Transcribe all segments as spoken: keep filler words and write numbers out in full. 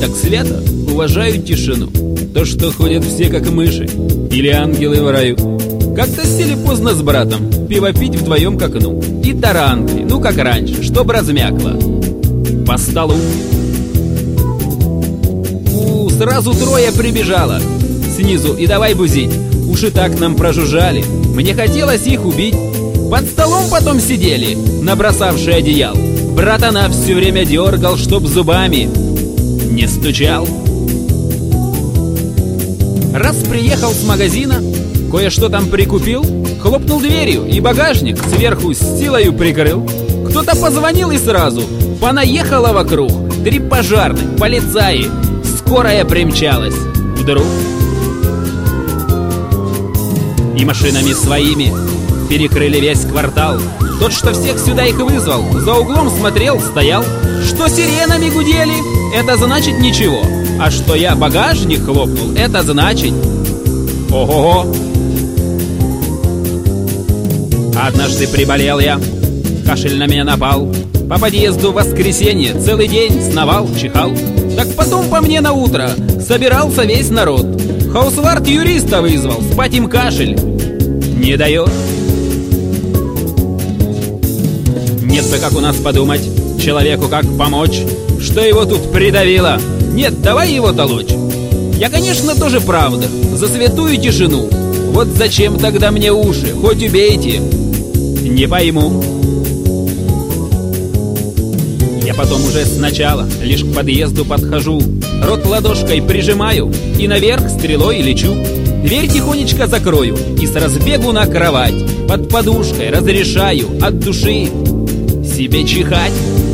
так свято уважают тишину. То, что ходят все как мыши или ангелы в раю. Как-то сели поздно с братом пиво пить вдвоем к окну. И таранкали, ну как раньше, чтоб размякло. По столу. У, сразу трое прибежало снизу и давай бузить. Уж и так нам прожужжали. Мне хотелось их убить. Под столом потом сидели, набросавшие одеял. Брат она все время дергал, чтоб зубами не стучал. Раз приехал с магазина, кое-что там прикупил, хлопнул дверью и багажник сверху с силою прикрыл. Кто-то позвонил и сразу понаехало вокруг. Три пожарных, полицаи, скорая примчалась вдруг. И машинами своими перекрыли весь квартал. Тот, что всех сюда их вызвал, за углом смотрел, стоял. Что сиренами гудели, это значит ничего. А что я багажник хлопнул, это значит ого-го. Однажды приболел я, кашель на меня напал. По подъезду в воскресенье целый день сновал, чихал. Так потом по мне на утро собирался весь народ. Хаусвард юриста вызвал, спать им кашель не дает. Нет бы как у нас подумать, человеку как помочь. Что его тут придавило? Нет, давай его толочь. Я, конечно, тоже правда, за святую тишину. Вот зачем тогда мне уши, хоть убейте, не пойму. Я потом уже сначала лишь к подъезду подхожу, рот ладошкой прижимаю и наверх стрелой лечу. Дверь тихонечко закрою и с разбегу на кровать. Под подушкой разрешаю от души себе чихать.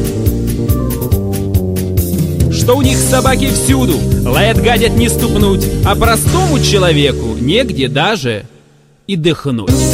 Что у них собаки всюду, лаят, гадят, не ступнуть, а простому человеку негде даже и дыхнуть.